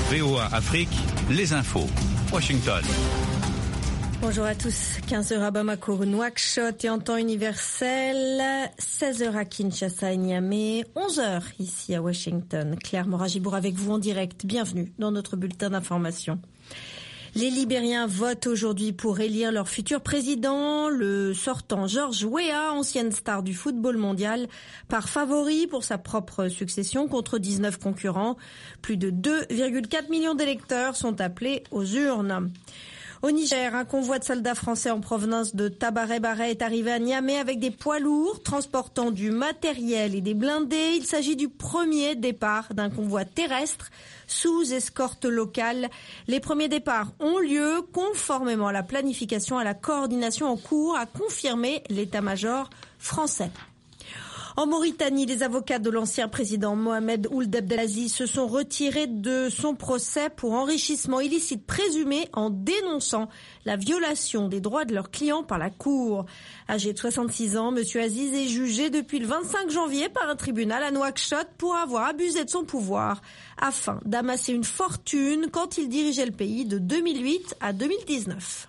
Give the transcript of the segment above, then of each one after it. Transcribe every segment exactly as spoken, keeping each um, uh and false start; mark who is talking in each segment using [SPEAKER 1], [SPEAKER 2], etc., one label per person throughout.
[SPEAKER 1] V O A Afrique, les infos. Washington.
[SPEAKER 2] Bonjour à tous. quinze heures à Bamako, Nouakchott et en temps universel, seize heures à Kinshasa et Niamey, onze heures ici à Washington. Claire Moragibour avec vous en direct. Bienvenue dans notre bulletin d'information. Les Libériens votent aujourd'hui pour élire leur futur président. Le sortant George Weah, ancienne star du football mondial, part favori pour sa propre succession contre dix-neuf concurrents. Plus de deux virgule quatre millions d'électeurs sont appelés aux urnes. Au Niger, un convoi de soldats français en provenance de Tabaré-Baré est arrivé à Niamey avec des poids lourds transportant du matériel et des blindés. Il s'agit du premier départ d'un convoi terrestre sous escorte locale. Les premiers départs ont lieu conformément à la planification et à la coordination en cours, a confirmé l'état-major français. En Mauritanie, les avocats de l'ancien président Mohamed Ould Abdelaziz se sont retirés de son procès pour enrichissement illicite présumé en dénonçant la violation des droits de leurs clients par la Cour. Âgé de soixante-six ans, M. Aziz est jugé depuis le vingt-cinq janvier par un tribunal à Nouakchott pour avoir abusé de son pouvoir afin d'amasser une fortune quand il dirigeait le pays de deux mille huit à deux mille dix-neuf.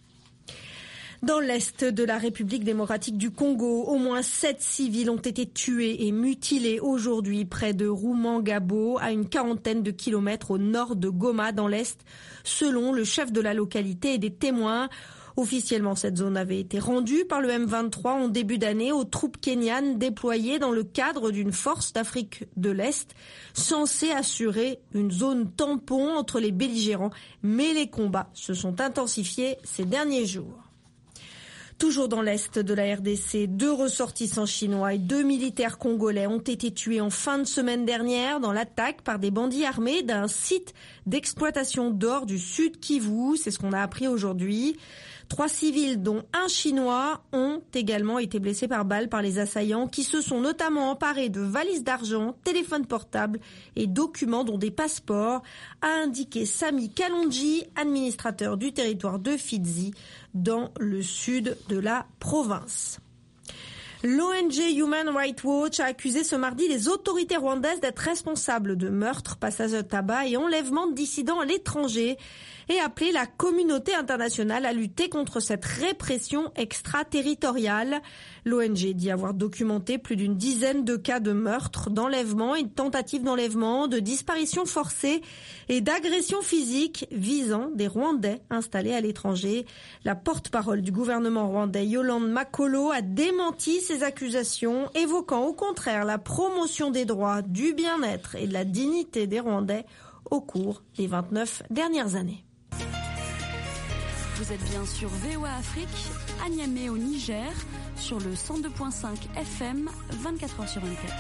[SPEAKER 2] Dans l'est de la République démocratique du Congo, au moins sept civils ont été tués et mutilés aujourd'hui près de Rumangabo, à une quarantaine de kilomètres au nord de Goma dans l'est, selon le chef de la localité et des témoins. Officiellement, cette zone avait été rendue par le M vingt-trois en début d'année aux troupes kenyanes déployées dans le cadre d'une force d'Afrique de l'Est, censée assurer une zone tampon entre les belligérants. Mais les combats se sont intensifiés ces derniers jours. Toujours dans l'est de la R D C, deux ressortissants chinois et deux militaires congolais ont été tués en fin de semaine dernière dans l'attaque par des bandits armés d'un site d'exploitation d'or du Sud Kivu. C'est ce qu'on a appris aujourd'hui. Trois civils, dont un Chinois, ont également été blessés par balles par les assaillants qui se sont notamment emparés de valises d'argent, téléphones portables et documents dont des passeports, a indiqué Sami Kalonji, administrateur du territoire de Fizi, dans le sud de la province. L'O N G Human Rights Watch a accusé ce mardi les autorités rwandaises d'être responsables de meurtres, passages de tabac et enlèvements de dissidents à l'étranger et appelé la communauté internationale à lutter contre cette répression extraterritoriale. L'O N G dit avoir documenté plus d'une dizaine de cas de meurtres, d'enlèvements et de tentatives d'enlèvement, de disparitions forcées et d'agressions physiques visant des Rwandais installés à l'étranger. La porte-parole du gouvernement rwandais, Yolande Makolo, a démenti ces accusations, évoquant au contraire la promotion des droits, du bien-être et de la dignité des Rwandais au cours des vingt-neuf dernières années.
[SPEAKER 3] Vous êtes bien sur V O A Afrique, à Niamey au Niger, sur le cent deux virgule cinq F M, vingt-quatre heures sur vingt-quatre.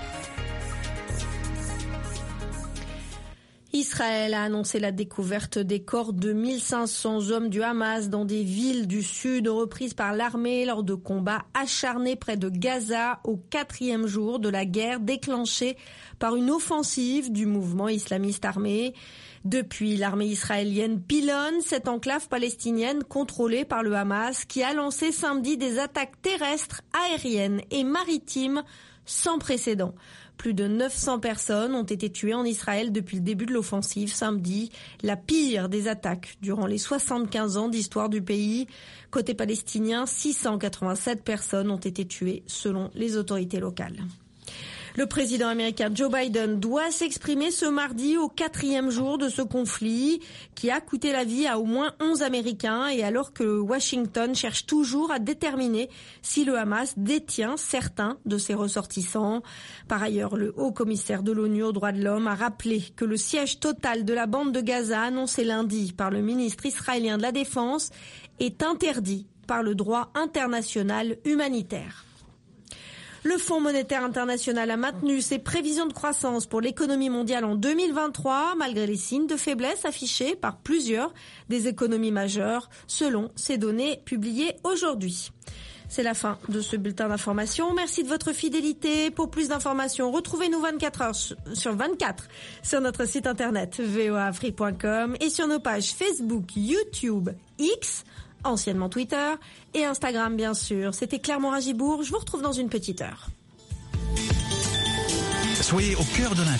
[SPEAKER 2] Israël a annoncé la découverte des corps de mille cinq cents hommes du Hamas dans des villes du sud reprises par l'armée lors de combats acharnés près de Gaza au quatrième jour de la guerre déclenchée par une offensive du mouvement islamiste armé. Depuis, l'armée israélienne pilonne cette enclave palestinienne contrôlée par le Hamas qui a lancé samedi des attaques terrestres, aériennes et maritimes sans précédent. Plus de neuf cents personnes ont été tuées en Israël depuis le début de l'offensive samedi, la pire des attaques durant les soixante-quinze ans d'histoire du pays. Côté palestinien, six cent quatre-vingt-sept personnes ont été tuées selon les autorités locales. Le président américain Joe Biden doit s'exprimer ce mardi au quatrième jour de ce conflit qui a coûté la vie à au moins onze Américains et alors que Washington cherche toujours à déterminer si le Hamas détient certains de ses ressortissants. Par ailleurs, le haut commissaire de l'ONU aux droits de l'homme a rappelé que le siège total de la bande de Gaza annoncé lundi par le ministre israélien de la Défense est interdit par le droit international humanitaire. Le Fonds monétaire international a maintenu ses prévisions de croissance pour l'économie mondiale en deux mille vingt-trois, malgré les signes de faiblesse affichés par plusieurs des économies majeures, selon ces données publiées aujourd'hui. C'est la fin de ce bulletin d'information. Merci de votre fidélité. Pour plus d'informations, retrouvez-nous vingt-quatre heures sur vingt-quatre sur notre site internet v o a afrique point com et sur nos pages Facebook, YouTube, X, anciennement Twitter, et Instagram bien sûr. C'était Claire Moragibour, je vous retrouve dans une petite heure.
[SPEAKER 1] Soyez au cœur de l'info.